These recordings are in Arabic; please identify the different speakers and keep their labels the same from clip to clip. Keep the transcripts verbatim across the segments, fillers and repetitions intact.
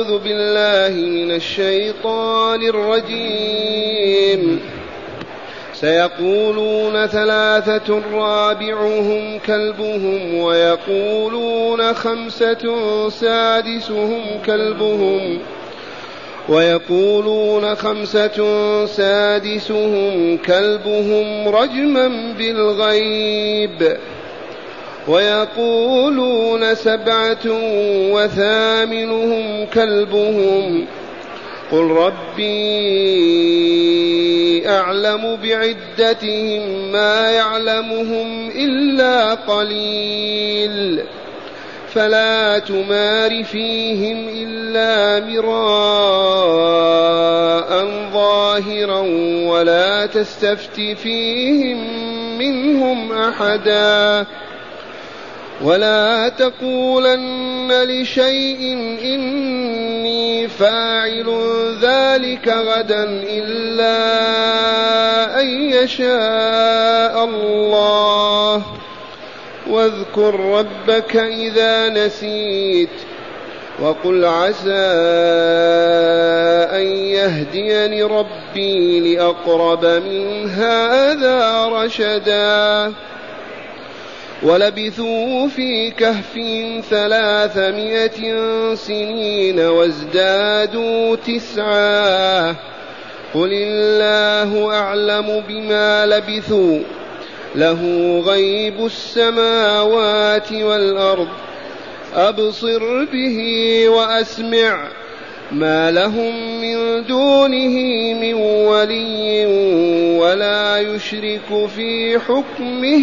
Speaker 1: أعوذ بالله من الشيطان الرجيم. سيقولون ثلاثة رابعهم كلبهم ويقولون خمسة سادسهم كلبهم ويقولون خمسة سادسهم كلبهم رجما بالغيب ويقولون سبعة وثامنهم كلبهم قل ربي أعلم بعدتهم ما يعلمهم إلا قليل فلا تمار فيهم إلا مراء ظاهرا ولا تستفت فيهم منهم أحدا ولا تقولن لشيء إني فاعل ذلك غدا إلا أن يشاء الله واذكر ربك إذا نسيت وقل عسى أن يهديني ربي لأقرب من هذا رشدا ولبثوا في كهفهم ثلاثمائة سنين وازدادوا تسعا قل الله أعلم بما لبثوا له غيب السماوات والأرض أبصر به وأسمع ما لهم من دونه من ولي ولا يشرك في حكمه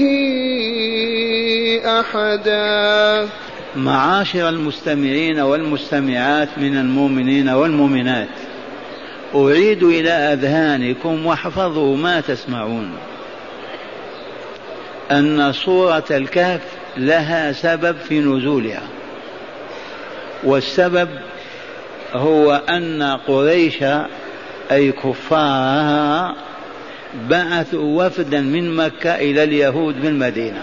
Speaker 1: أحدا.
Speaker 2: معاشر المستمعين والمستمعات من المؤمنين والمؤمنات، أعيد إلى أذهانكم واحفظوا ما تسمعون أن سورة الكهف لها سبب في نزولها، والسبب هو أن قريش أي كفارها بعثوا وفدا من مكة إلى اليهود بالمدينة.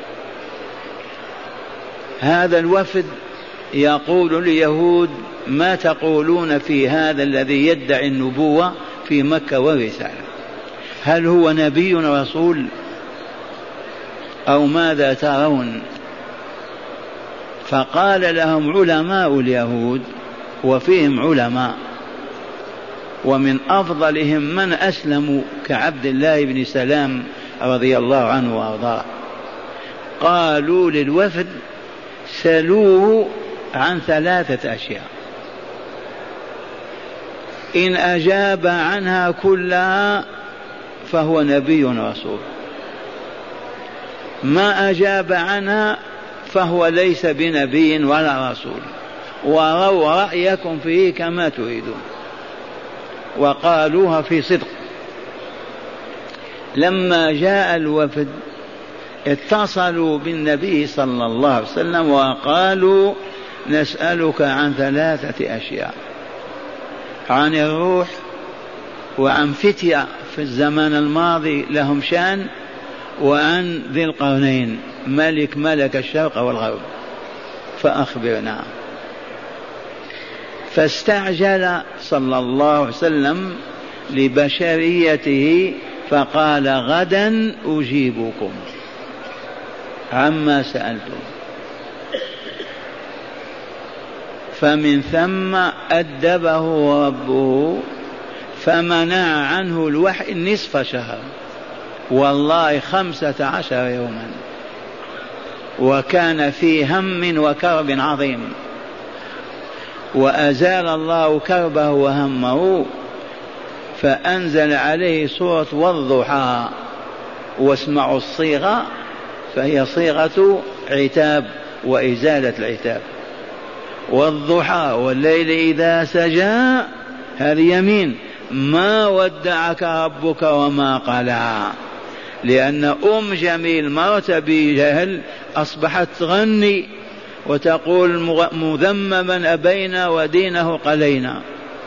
Speaker 2: هذا الوفد يقول اليهود ما تقولون في هذا الذي يدعي النبوة في مكة والرسالة؟ هل هو نبي رسول أو ماذا ترون؟ فقال لهم علماء اليهود، وفيهم علماء ومن أفضلهم من أسلموا كعبد الله بن سلام رضي الله عنه وأرضاه، قالوا للوفد سلوه عن ثلاثة أشياء، إن أجاب عنها كلها فهو نبي رسول، ما أجاب عنها فهو ليس بنبي ولا رسول، وروا رأيكم فيه كما تريدون. وقالوها في صدق. لما جاء الوفد اتصلوا بالنبي صلى الله عليه وسلم وقالوا نسألك عن ثلاثة أشياء، عن الروح وعن فتية في الزمان الماضي لهم شان، وعن ذي القرنين ملك ملك الشرق والغرب، فأخبرنا. فاستعجل صلى الله عليه وسلم لبشريته فقال غدا أجيبكم عما سألتم. فمن ثم أدبه ربه فمنع عنه الوحي نصف شهر، والله خمسة عشر يوما، وكان في هم وكرب عظيم، وأزال الله كربه وهمه فأنزل عليه سورة والضحى. واسمعوا الصيغة، فهي صيغة عتاب وإزالة العتاب. والضحى والليل إذا سجى، هذه يمين، ما ودعك ربك وما قلى، لأن أم جميل مرت بجهل أصبحت تغني وتقول مذمما أبينا ودينه قلينا.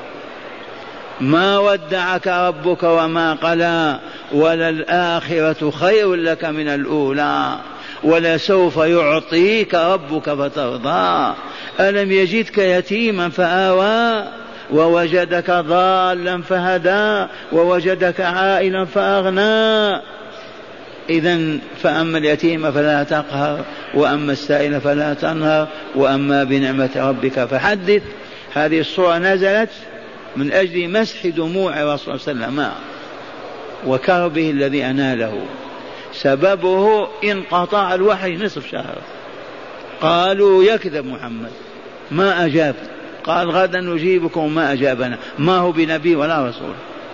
Speaker 2: ما ودعك ربك وما قلى وللآخرة خير لك من الأولى ولسوف يعطيك ربك فترضى. ألم يجدك يتيما فآوى ووجدك ضالا فهدى ووجدك عائلا فأغنى. إذن فأما اليتيم فلا تقهر وأما السائل فلا تنهر وأما بنعمة ربك فحدث. هذه الصورة نزلت من أجل مسح دموع الرسول صلى الله عليه وسلم وكربه الذي أناله. سببه انقطاع الوحي نصف شهر. قالوا يكذب محمد ما أجاب، قال غدا نجيبكم ما أجابنا، ما هو بنبي ولا رسول.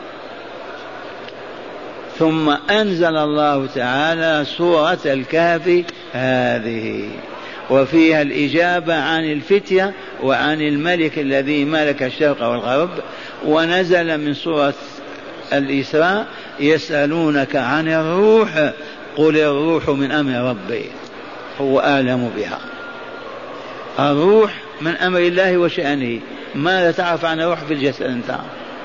Speaker 2: ثم أنزل الله تعالى سورة الكهف هذه وفيها الإجابة عن الفتية وعن الملك الذي ملك الشرق والغرب. ونزل من سورة الإسراء يسألونك عن الروح قل الروح من أمر ربي هو أعلم بها. الروح من أمر الله وشأنه، ماذا تعرف عن الروح في الجسد أنت؟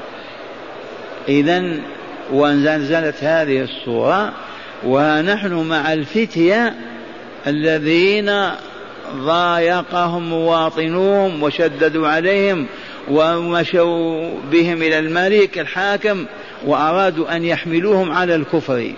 Speaker 2: إذن ونزلت هذه السورة ونحن مع الفتية الذين ضايقهم مواطنوهم وشددوا عليهم ومشوا بهم إلى الملك الحاكم وأرادوا أن يحملوهم على الكفر،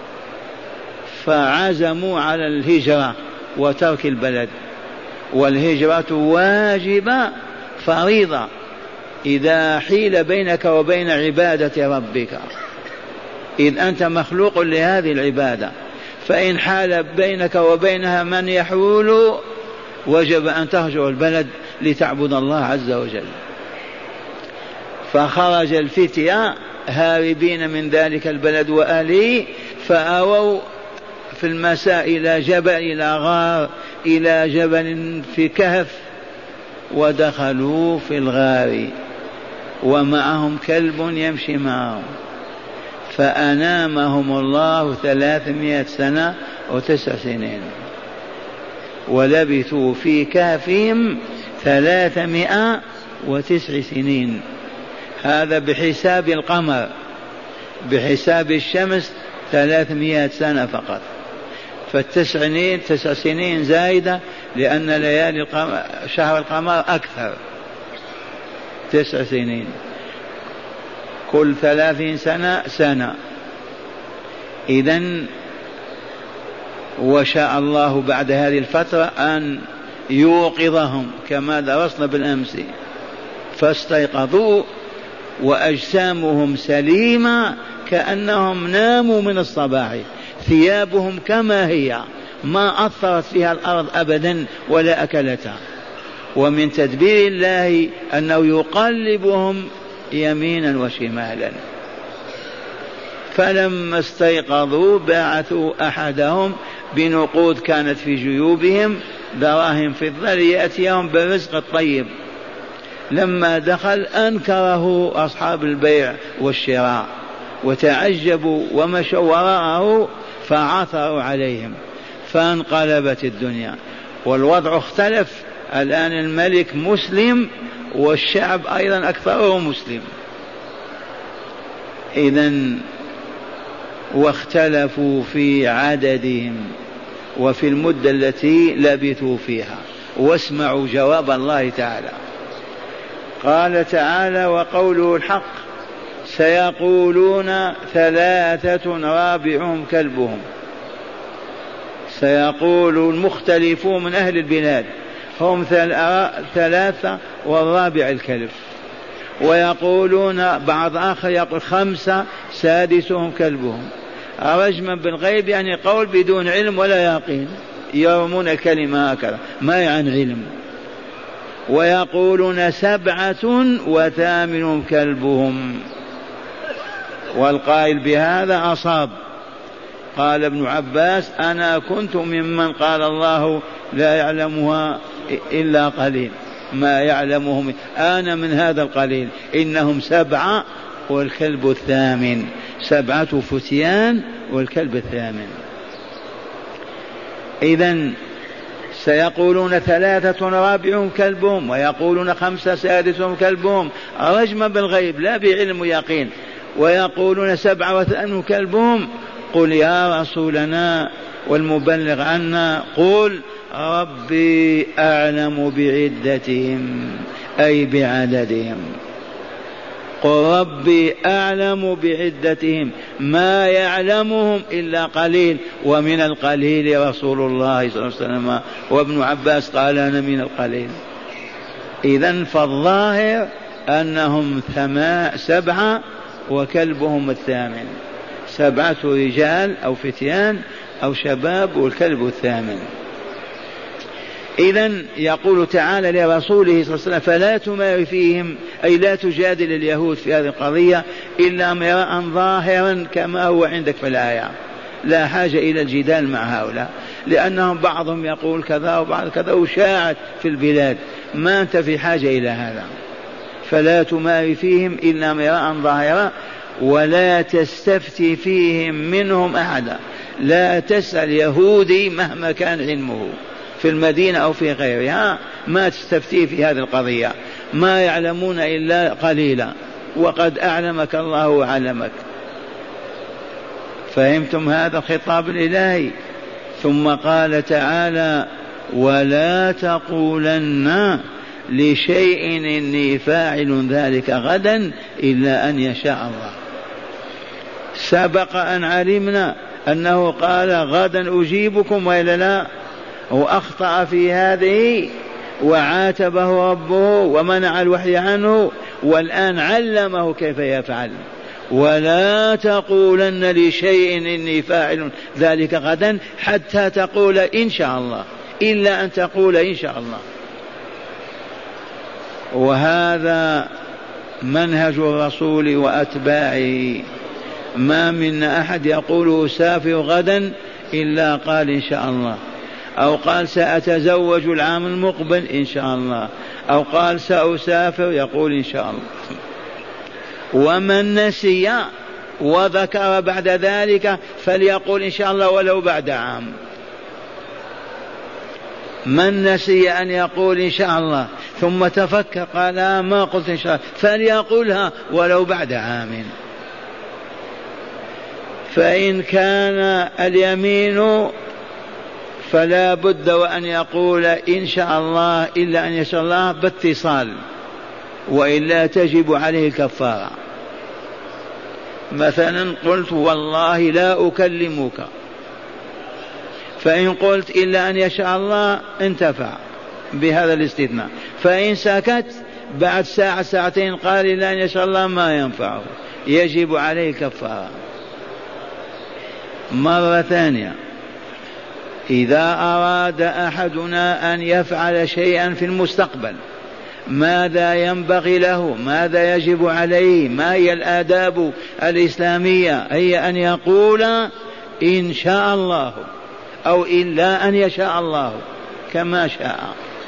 Speaker 2: فعزموا على الهجرة وترك البلد. والهجرة واجبة فريضة إذا حيل بينك وبين عبادة ربك، إذ أنت مخلوق لهذه العبادة، فإن حال بينك وبينها من يحول وجب أن تهجر البلد لتعبد الله عز وجل. فخرج الفتية هاربين من ذلك البلد وأهله، فأووا في المساء إلى جبل، إلى غار، إلى جبل في كهف، ودخلوا في الغار ومعهم كلب يمشي معهم، فأنامهم الله ثلاثمائة سنة وتسع سنين، ولبثوا في كهفهم ثلاثمائة وتسع سنين. هذا بحساب القمر، بحساب الشمس ثلاثمائة سنة فقط، فالتسع تسع سنين زائدة لأن ليالي القمر شهر القمر أكثر، تسع سنين كل ثلاثين سنة سنة. إذن وشاء الله بعد هذه الفترة أن يوقظهم كما درسنا بالأمس، فاستيقظوا وأجسامهم سليمة كأنهم ناموا من الصباح، ثيابهم كما هي ما أثرت فيها الأرض أبدا ولا أكلتها. ومن تدبير الله أنه يقلبهم يمينا وشمالا. فلما استيقظوا بعثوا أحدهم بنقود كانت في جيوبهم، دراهم فضة، ليأتيهم بالرزق الطيب. لما دخل أنكره أصحاب البيع والشراء وتعجبوا ومشوا وراءه فعثروا عليهم، فانقلبت الدنيا والوضع اختلف. الآن الملك مسلم والشعب أيضا أكثره مسلم. إذن واختلفوا في عددهم وفي المدة التي لبثوا فيها. واسمعوا جواب الله تعالى. قال تعالى وقوله الحق سيقولون ثلاثة رابعهم كلبهم. سيقول المختلفون من أهل البلاد هم ثلاثة والرابع الكلب، ويقولون بعض آخر يقول خمسة سادسهم كلبهم، رجما بالغيب يعني قول بدون علم ولا يقين، يرمون الكلمة هكذا ما عن علم. ويقولون سبعة وثامنهم كلبهم، والقائل بهذا أصاب. قال ابن عباس أنا كنت ممن قال الله لا يعلمها إلا قليل، ما يعلمهم، أنا من هذا القليل، إنهم سبعة والكلب الثامن، سبعة فتيان والكلب الثامن. إذن سيقولون ثلاثة رابعهم كلبهم، ويقولون خمسة سادسهم كلبهم، رجما بالغيب لا بعلم يقين. ويقولون سبعة وثامنهم كلبهم. قل يا رسولنا والمبلغ عنا قل ربي أعلم بعدتهم أي بعددهم. قل ربي أعلم بعدتهم ما يعلمهم إلا قليل ومن القليل رسول الله صلى الله عليه وسلم، وابن عباس قال أنا من القليل. إذن فالظاهر أنهم سبعة وكلبهم الثامن، سبعة رجال أو فتيان أو شباب والكلب الثامن. إذن يقول تعالى لرسوله صلى الله عليه وسلم فلا تمار فيهم أي لا تجادل اليهود في هذه القضية إلا امرأ ظاهرا كما هو عندك في الآية، لا حاجة إلى الجدال مع هؤلاء، لأنهم بعضهم يقول كذا وبعض كذا وشاعت في البلاد، ما أنت في حاجة إلى هذا. فلا تمار فيهم إلا امرأ ظاهرا ولا تستفتي فيهم منهم أحدا، لا تسأل يهودي مهما كان علمه في المدينة أو في غيرها، ما تستفتي في هذه القضية، ما يعلمون إلا قليلا وقد أعلمك الله وعلمك. فهمتم هذا الخطاب الإلهي؟ ثم قال تعالى ولا تقولن لشيء إني فاعل ذلك غدا إلا أن يشاء الله. سبق أن علمنا أنه قال غدا أجيبكم وإلا لا، وأخطأ في هذه وعاتبه ربه ومنع الوحي عنه، والآن علمه كيف يفعل. ولا تقولن لشيء إني فاعل ذلك غدا حتى تقول إن شاء الله، إلا أن تقول إن شاء الله. وهذا منهج الرسول وأتباعه، ما منا أحد يقول سافر غدا إلا قال إن شاء الله، أو قال سأتزوج العام المقبل إن شاء الله، أو قال سأسافر يقول إن شاء الله. ومن نسي وذكر بعد ذلك فليقول إن شاء الله ولو بعد عام. من نسي أن يقول إن شاء الله ثم تفكر قال ما قلت إن شاء الله فليقولها ولو بعد عام. فإن كان اليمين فلا بد وأن يقول إن شاء الله إلا أن يشاء الله باتصال، وإلا تجب عليه الكفارة. مثلا قلت والله لا أكلمك، فإن قلت إلا أن يشاء الله انتفع بهذا الاستثناء. فإن سكت بعد ساعة ساعتين قال إلا أن يشاء الله ما ينفعه، يجب عليه الكفارة. مرة ثانية إذا أراد أحدنا أن يفعل شيئا في المستقبل ماذا ينبغي له، ماذا يجب عليه، ما هي الآداب الإسلامية؟ هي أن يقول إن شاء الله أو إلا أن يشاء الله كما شاء.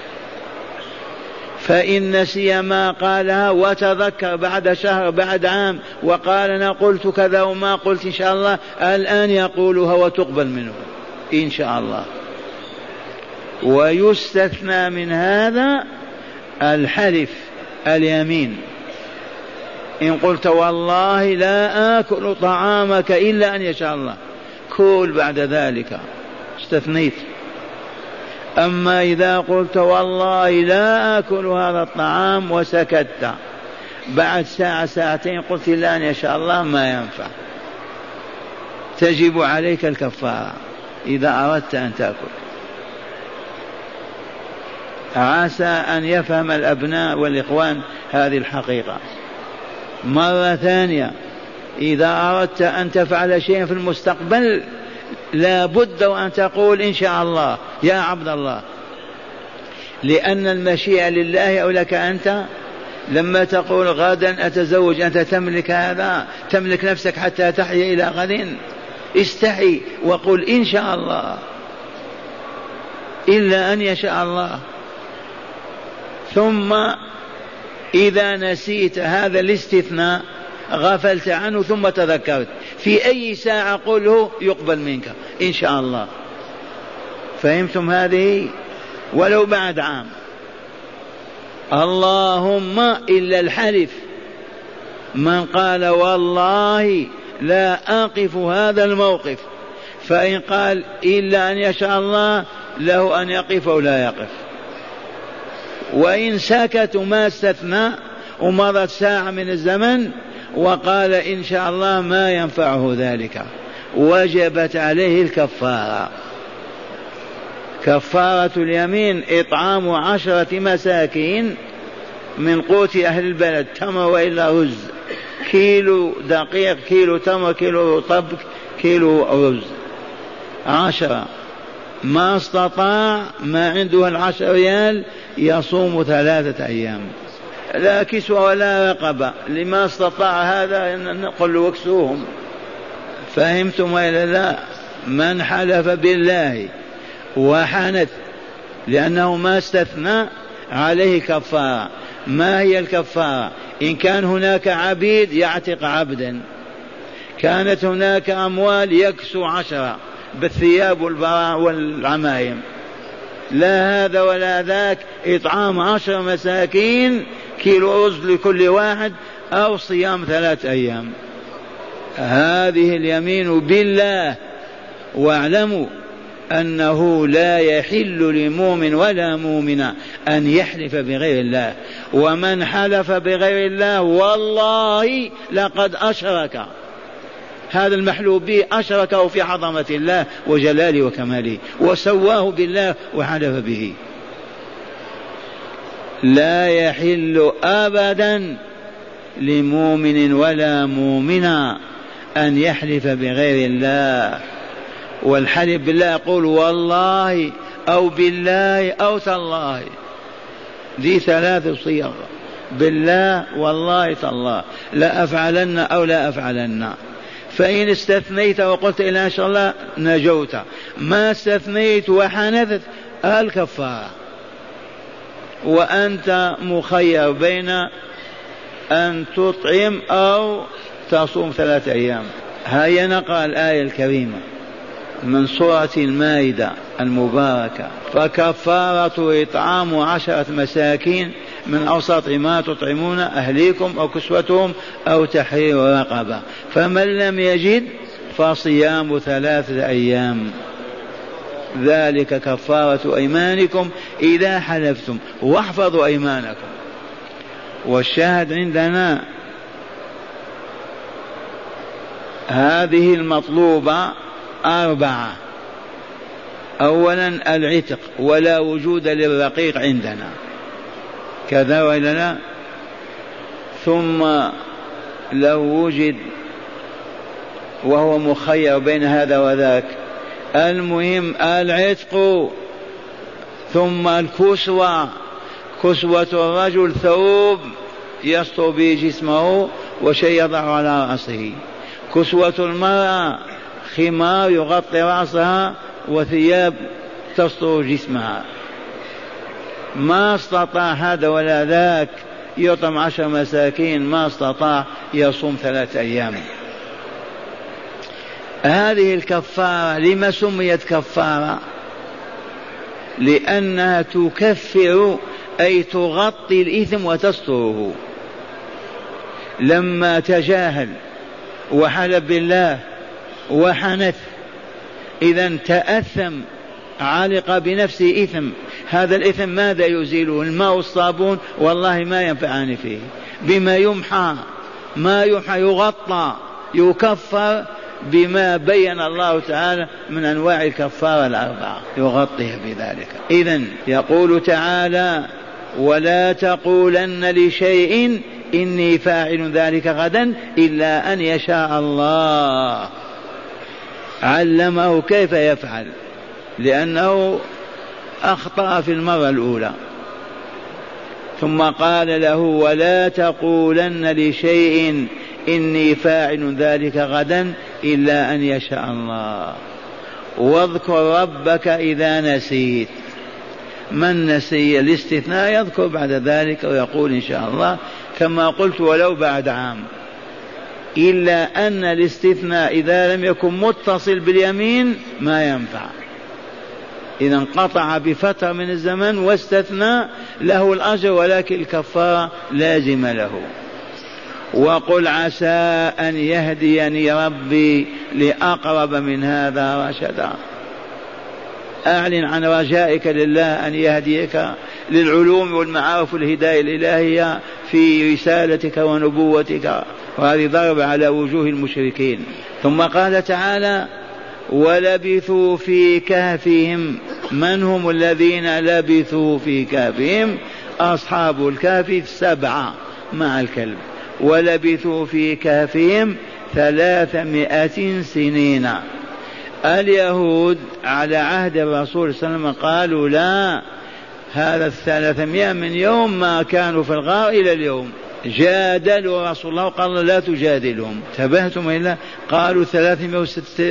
Speaker 2: فإن نسي ما قالها وتذكر بعد شهر بعد عام وقال أنا قلت كذا وما قلت إن شاء الله، الآن يقولها وتقبل منه إن شاء الله. ويستثنى من هذا الحلف اليمين. إن قلت والله لا آكل طعامك إلا أن يشاء الله، كل بعد ذلك استثنيت. أما إذا قلت والله لا آكل هذا الطعام وسكت بعد ساعة ساعتين قلت إلا أن يشاء الله ما ينفع، تجب عليك الكفارة إذا أردت أن تأكل. عسى أن يفهم الأبناء والإخوان هذه الحقيقة. مرة ثانية إذا أردت أن تفعل شيئا في المستقبل لا بد وأن تقول إن شاء الله يا عبد الله، لأن المشيئة لله أو لك أنت. لما تقول غدا أتزوج أنت تملك هذا، تملك نفسك حتى تحيا إلى غد. استحي وقل إن شاء الله إلا أن يشاء الله. ثم إذا نسيت هذا الاستثناء غفلت عنه ثم تذكرت في أي ساعة قله يقبل منك إن شاء الله. فهمتم هذه؟ ولو بعد عام. اللهم إلا الحلف، من قال والله لا أقف هذا الموقف فإن قال إلا أن يشاء الله له أن يقف أو لا يقف. وإن سكت ما استثنى ومضت ساعة من الزمن وقال إن شاء الله ما ينفعه ذلك، وجبت عليه الكفارة. كفارة اليمين إطعام عشرة مساكين من قوت أهل البلد، تمر وإلا رز، كيلو دقيق، كيلو تمر، كيلو طبق، كيلو رز، عشرة. ما استطاع ما عنده العشر ريال يصوم ثلاثة أيام، لا كسوة ولا رقبة. لما استطاع هذا نقول له واكسوهم. فهمتم وإلا لا؟ من حلف بالله وحنث لأنه ما استثنى عليه كفارة. ما هي الكفارة؟ إن كان هناك عبيد يعتق عبدا، كانت هناك أموال يكسو عشرة بالثياب والبراء والعمايم، لا هذا ولا ذاك، إطعام عشر مساكين، كيلو رز لكل واحد، أو صيام ثلاث أيام. هذه اليمين بالله. واعلموا أنه لا يحل لمؤمن ولا مؤمنة أن يحلف بغير الله، ومن حلف بغير الله والله لقد أشرك. هذا المحلوب به أشركه في عظمة الله وجلاله وكماله وسواه بالله وحلف به. لا يحل أبدا لمؤمن ولا مؤمنة أن يحلف بغير الله. والحلف بالله يقول والله أو بالله أو تالله، دي ثلاث صيغ، بالله والله تالله، لا أفعلن أو لا أفعلن. فإن استثنيت وقلت إلا إن شاء الله نجوت، ما استثنيت وحنثت الكفارة. وأنت مخير بين أن تطعم أو تصوم ثلاثة أيام. هيا نقرأ الآية الكريمة من سورة المائدة المباركة: فكفارة إطعام عشرة مساكين من أوسط ما تطعمون أهليكم أو كسوتهم أو تحرير رقبة، فمن لم يجد فصيام ثلاثة أيام، ذلك كفارة أيمانكم إذا حلفتم، واحفظوا أيمانكم. والشاهد عندنا هذه المطلوبة أربعة: أولا العتق، ولا وجود للرقيق عندنا، كذا ولا لا؟ ثم لو وجد وهو مخير بين هذا وذاك، المهم العتق. ثم الكسوة، كسوة الرجل ثوب يستر به جسمه وشيء يضع على رأسه، كسوة المرأة خمار يغطي رأسها وثياب تستر جسمها. ما استطاع هذا ولا ذاك يطعم عشر مساكين، ما استطاع يصوم ثلاثة أيام. هذه الكفارة لما سميت كفارة؟ لأنها تكفر أي تغطي الإثم وتستره. لما تجاهل وحلف بالله وحنث، إذن تأثم، علق بنفسه إثم. هذا الإثم ماذا يزيله؟ الماء والصابون والله ما ينفعان فيه. بما يمحى، ما يمحى يغطى، يكفر بما بين الله تعالى من أنواع الكفارة الأربعة، يغطيه بذلك. إذن يقول تعالى: ولا تقولن لشيء إني فاعل ذلك غدا إلا أن يشاء الله. علمه كيف يفعل، لأنه أخطأ في المرة الأولى. ثم قال له: ولا تقولن لشيء إني فاعل ذلك غدا إلا أن يشاء الله. واذكر ربك إذا نسيت. من نسي الاستثناء يذكر بعد ذلك ويقول إن شاء الله كما قلت ولو بعد عام، إلا أن الاستثناء إذا لم يكن متصل باليمين ما ينفع. إذا انقطع بفترة من الزمن واستثنى له الأجر، ولكن الكفارة لازم له. وقل عسى أن يهديني ربي لأقرب من هذا رشدا. أعلن عن رجائك لله أن يهديك للعلوم والمعارف والهداية الإلهية في رسالتك ونبوتك، وهذه ضرب على وجوه المشركين. ثم قال تعالى ولبثوا في كهفهم. من هم الذين لبثوا في كهفهم؟ أصحاب الكهف السبعة مع الكلب. ولبثوا في كهفهم ثلاثمائة سنين. اليهود على عهد الرسول صلى الله عليه وسلم قالوا لا، هذا الثلاثمائة من يوم ما كانوا في الغار إلى اليوم. جادلوا رسول الله قال لا تجادلهم. تبهتم إلا قالوا ثلاثمائة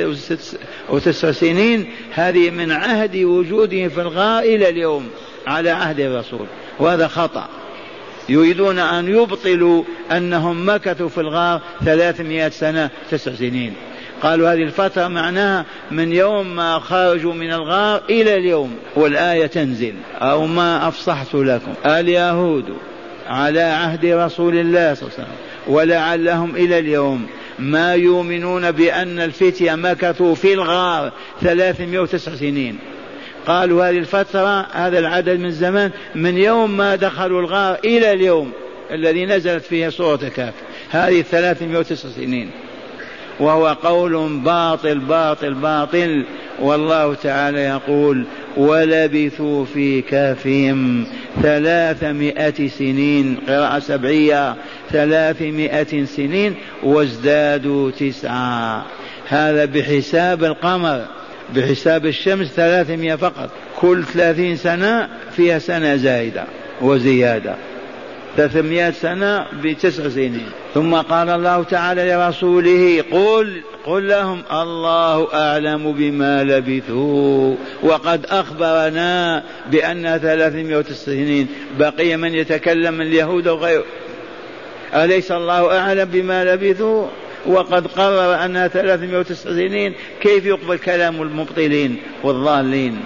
Speaker 2: وتسع سنين، هذه من عهد وجودهم في الغار إلى اليوم على عهد الرسول، وهذا خطأ. يريدون أن يبطلوا أنهم مكثوا في الغار ثلاثمائة سنة تسع سنين. قالوا هذه الفترة معناها من يوم ما خرجوا من الغار إلى اليوم، والآية تنزل أو ما أفصحت لكم. اليهود على عهد رسول الله صلى الله عليه وسلم ولعلهم إلى اليوم ما يؤمنون بأن الفتية مكثوا في الغار ثلاثمائة وتسع سنين. قالوا هذه الفترة، هذا العدد من زمان من يوم ما دخلوا الغار إلى اليوم الذي نزلت فيه سورة الكهف، هذه ثلاثمائة وتسع سنين، وهو قول باطل باطل باطل. والله تعالى يقول ولبثوا في كهفهم ثلاثمائة سنين، قراءة سبعية ثلاثمائة سنين وازدادوا تسعة. هذا بحساب القمر، بحساب الشمس ثلاثمائة فقط، كل ثلاثين سنة فيها سنة زائدة وزيادة، ثلاثمائة سنة بتسع سنين. ثم قال الله تعالى لرسوله قل قل لهم الله أعلم بما لبثوا، وقد أخبرنا بأن ثلاثمائة وتسع سنين. بقي من يتكلم من اليهود وغيره. أليس الله أعلم بما لبثوا وقد قرر أنها ثلاثمائة وتسع سنين؟ كيف يقبل كلام المبطلين والضالين؟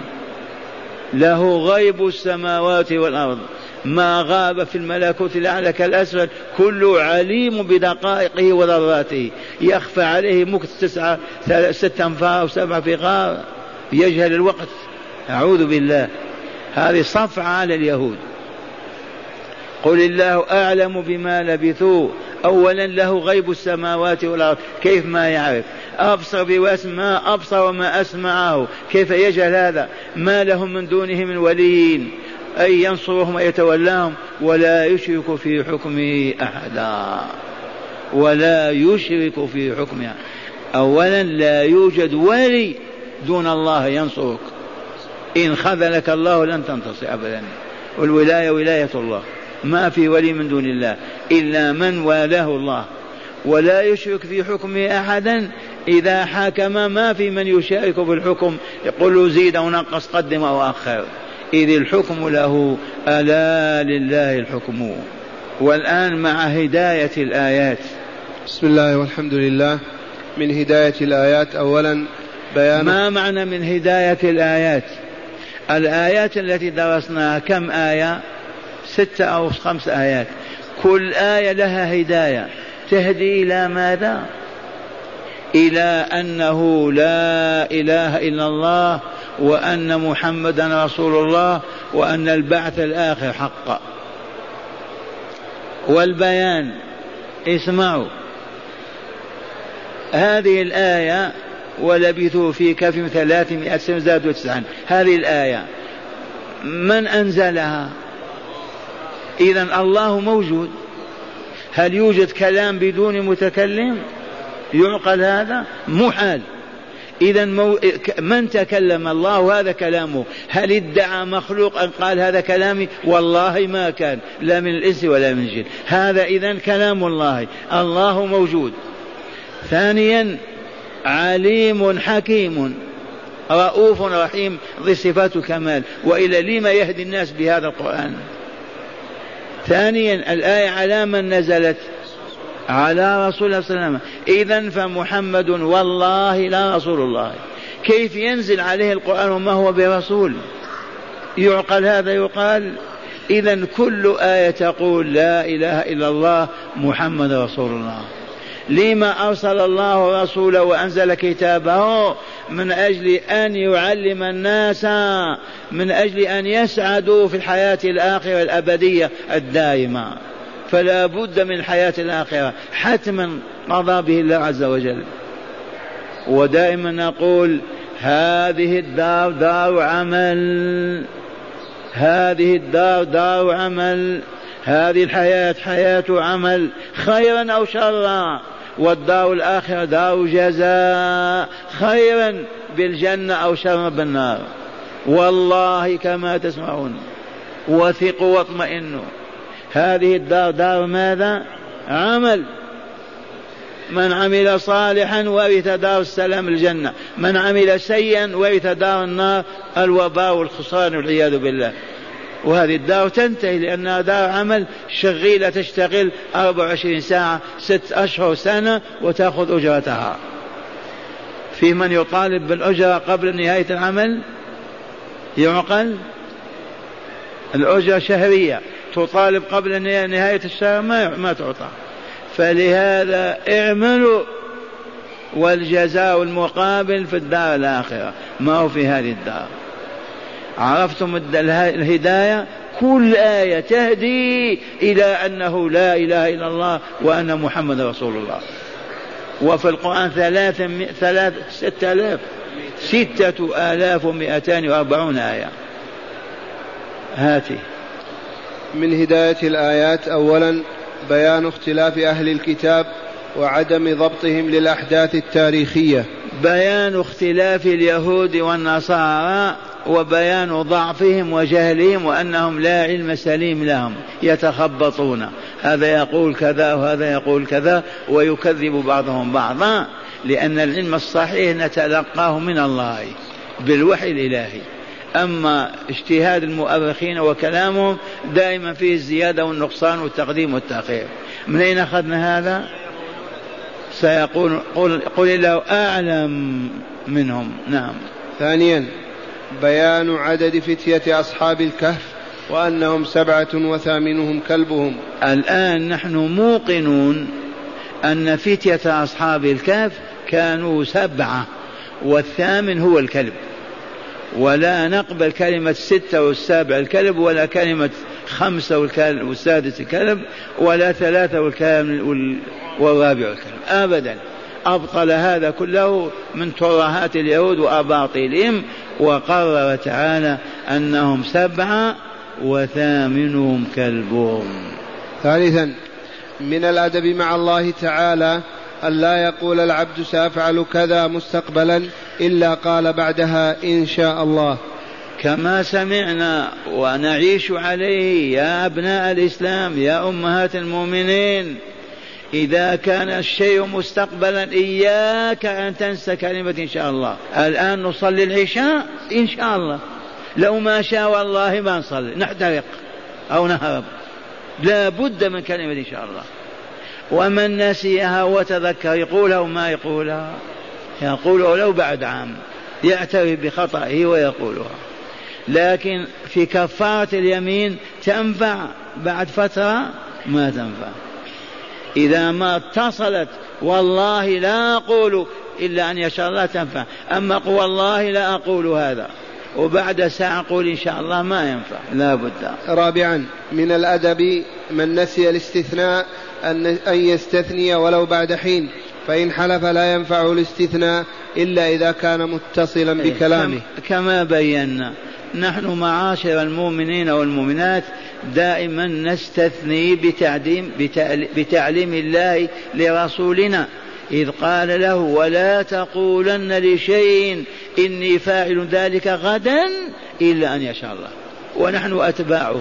Speaker 2: له غيب السماوات والأرض، ما غاب في الملكوت الأعلى كالأسفل، كله عليم بدقائقه وذراته. يخفى عليه مكث تسعة ستة أنفار وسبعة فقار، يجهل الوقت. أعوذ بالله. هذه صفعة على اليهود. قل الله أعلم بما لبثوا. أولا له غيب السماوات والأرض، كيف ما يعرف؟ أبصر بواسماء أبصر وما أسمعه، كيف يجهل هذا؟ ما لهم من دونه من وليين أي ينصرهم ويتولاهم، ولا يشرك في حكمه أحدا، ولا يشرك في حكمه. أولا لا يوجد ولي دون الله ينصرك، إن خذلك الله لن تنتصر أبدا، والولاية ولاية الله، ما في ولي من دون الله إلا من والاه الله. ولا يشرك في حكمه أحدا، إذا حكم ما في من يشارك بالحكم يقول له زيد أو نقص قدم أو أخر، إذ الحكم له، ألا لله الحكم. والآن مع هداية الآيات.
Speaker 1: بسم الله والحمد لله. من هداية الآيات أولا بيان.
Speaker 2: ما معنى من هداية الآيات؟ الآيات التي درسناها كم آية؟ ستة أو خمس آيات، كل آية لها هداية تهدي إلى ماذا؟ إلى أنه لا إله إلا الله، وأن محمدا رسول الله، وأن البعث الآخر حق. والبيان، اسمعوا هذه الآية ولبثوا في كهفهم ثلاثمائة سنة زادوا تسعا. هذه الآية من أنزلها؟ إذن الله موجود. هل يوجد كلام بدون متكلم؟ يعقل هذا؟ محال. إذن مو... من تكلم الله هذا كلامه. هل ادعى مخلوق أن قال هذا كلامي؟ والله ما كان، لا من الإنس ولا من الجن. هذا إذن كلام الله، الله موجود. ثانيا عليم حكيم رؤوف رحيم، ذي صفات الكمال، وإلى لما يهدي الناس بهذا القرآن. ثانيا الآية على من نزلت؟ على رسول الله صلى الله عليه وسلم. إذن فمحمد والله لا رسول الله. كيف ينزل عليه القرآن وما هو برسول؟ يعقل هذا؟ يقال. إذن كل آية تقول لا إله إلا الله محمد رسول الله. لما أرسل الله رسوله وأنزل كتابه؟ من أجل أن يعلم الناس، من أجل أن يسعدوا في الحياة الآخرة الأبدية الدائمة. فلا بد من الحياة الآخرة حتما قضى به الله عز وجل. ودائما نقول هذه الدار دار عمل، هذه الدار دار عمل، هذه الحياة حياة عمل، خيرا أو شرا، والدار الآخرة دار جزاء، خيرا بالجنة أو شرا بالنار. والله كما تسمعون وثقوا واطمئنوا، هذه الدار دار ماذا؟ عمل. من عمل صالحا ورث دار السلام الجنة، من عمل سيئا ورث دار النار الوباء والخسران والعياذ بالله. وهذه الدار تنتهي لأنها دار عمل، شغيلة تشتغل أربع وعشرين ساعة ست أشهر سنة وتأخذ أجرتها. في من يطالب بالأجرة قبل نهاية العمل؟ يعقل؟ الأجرة شهرية، تطالب قبل نهاية الشهر ما ما تعطى. فلهذا اعملوا، والجزاء المقابل في الدار الآخرة، ما هو في هذه الدار. عرفتم الهداية؟ كل آية تهدي إلى أنه لا إله إلا الله وأن محمد رسول الله. وفي القرآن ثلاثة ثلاث ستة آلاف ستة آلاف ومئتان وأربعون آية. هاتي
Speaker 1: من هداية الآيات: أولا بيان اختلاف أهل الكتاب وعدم ضبطهم للأحداث التاريخية.
Speaker 2: بيان اختلاف اليهود والنصارى وبيان ضعفهم وجهلهم وأنهم لا علم سليم لهم، يتخبطون، هذا يقول كذا وهذا يقول كذا ويكذب بعضهم بعضا، لأن العلم الصحيح نتلقاه من الله بالوحي الإلهي. أما اجتهاد المؤرخين وكلامهم دائما فيه الزيادة والنقصان والتقديم والتأخير. من أين أخذنا هذا؟ سيقول قل, قل الله أعلم منهم. نعم.
Speaker 1: ثانيا بيان عدد فتية أصحاب الكهف وأنهم سبعة وثامنهم كلبهم.
Speaker 2: الآن نحن موقنون أن فتية أصحاب الكهف كانوا سبعة والثامن هو الكلب، ولا نقبل كلمة ستة والسابع الكلب، ولا كلمة خمسة والسادس الكلب، ولا ثلاثة والرابع الكلب أبدا. أبطل هذا كله من ترهات اليهود وأباطيلهم، وقرر تعالى أنهم سبعة وثامنهم كلبهم.
Speaker 1: ثالثا من الأدب مع الله تعالى ألا يقول العبد سأفعل كذا مستقبلا إلا قال بعدها إن شاء الله،
Speaker 2: كما سمعنا ونعيش عليه. يا أبناء الإسلام، يا أمهات المؤمنين، إذا كان الشيء مستقبلا إياك أن تنسى كلمة إن شاء الله. الآن نصلي العشاء إن شاء الله، لو ما شاء والله ما نصلي، نحترق أو نهرب، لا بد من كلمة إن شاء الله. ومن نسيها وتذكر يقولها وما يقولها، يقولها لو بعد عام، يعترف بخطئه ويقولها. لكن في كفارة اليمين تنفع بعد فترة؟ ما تنفع. إذا ما اتصلت والله لا أقول إلا أن يشاء الله تنفع، أما قل والله لا أقول هذا وبعد ساعة أقول إن شاء الله ما ينفع، لا بد.
Speaker 1: رابعا من الأدب من نسي الاستثناء أن يستثني ولو بعد حين، فإن حلف لا ينفع الاستثناء إلا إذا كان متصلا بكلامه.
Speaker 2: كما بينا نحن معاشر المؤمنين والمؤمنات دائما نستثني بتعليم, بتعليم الله لرسولنا، إذ قال له ولا تقولن لشيء إني فاعل ذلك غدا إلا أن يشاء الله، ونحن أتباعه،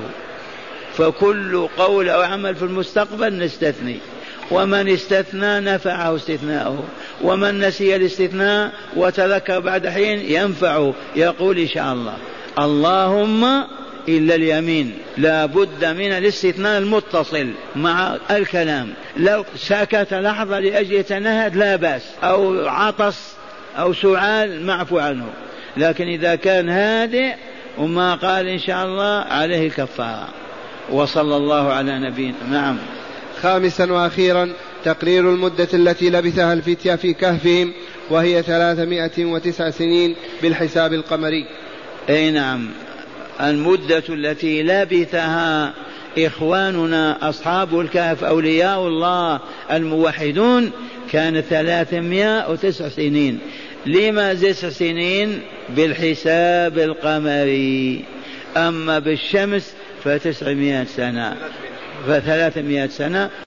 Speaker 2: فكل قول أو عمل في المستقبل نستثني، ومن استثنى نفعه استثناءه، ومن نسي الاستثناء وتذكر بعد حين ينفعه، يقول إن شاء الله. اللهم إلا اليمين لا بد من الاستثناء المتصل مع الكلام. لو سكت لحظة لأجل يتنهد لا بأس، أو عطس أو سعال معفو عنه، لكن إذا كان هادئ وما قال إن شاء الله عليه الكفارة. وصلى الله على نبينا. نعم.
Speaker 1: خامسا وأخيرا تقرير المدة التي لبثها الفتية في كهفهم وهي ثلاثمائة وتسع سنين بالحساب القمري.
Speaker 2: أي نعم، المدة التي لبثها إخواننا أصحاب الكهف أولياء الله الموحدون كان ثلاثمائة وتسع سنين. لما تسع سنين؟ بالحساب القمري، أما بالشمس فتسعمائة سنة، فثلاثمائة سنة.